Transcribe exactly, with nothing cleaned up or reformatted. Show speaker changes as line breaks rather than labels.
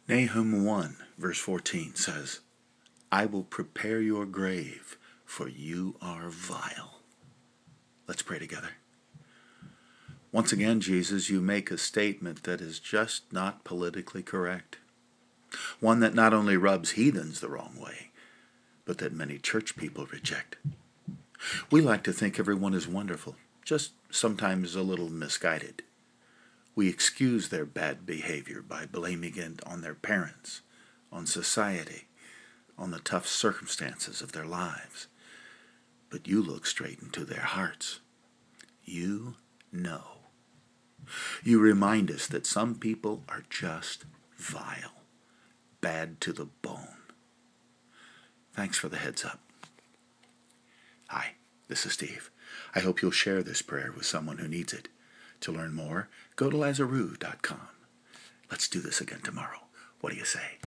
Nahum one, verse fourteen says, I will prepare your grave, for you are vile. Let's pray together. Once again, Jesus, you make a statement that is just not politically correct. One that not only rubs heathens the wrong way, but that many church people reject. We like to think everyone is wonderful, just sometimes a little misguided. We excuse their bad behavior by blaming it on their parents, on society, on the tough circumstances of their lives. But you look straight into their hearts. You know. You remind us that some people are just vile, bad to the bone. Thanks for the heads up. Hi, this is Steve. I hope you'll share this prayer with someone who needs it. To learn more, go to lazaroo dot com. Let's do this again tomorrow. What do you say?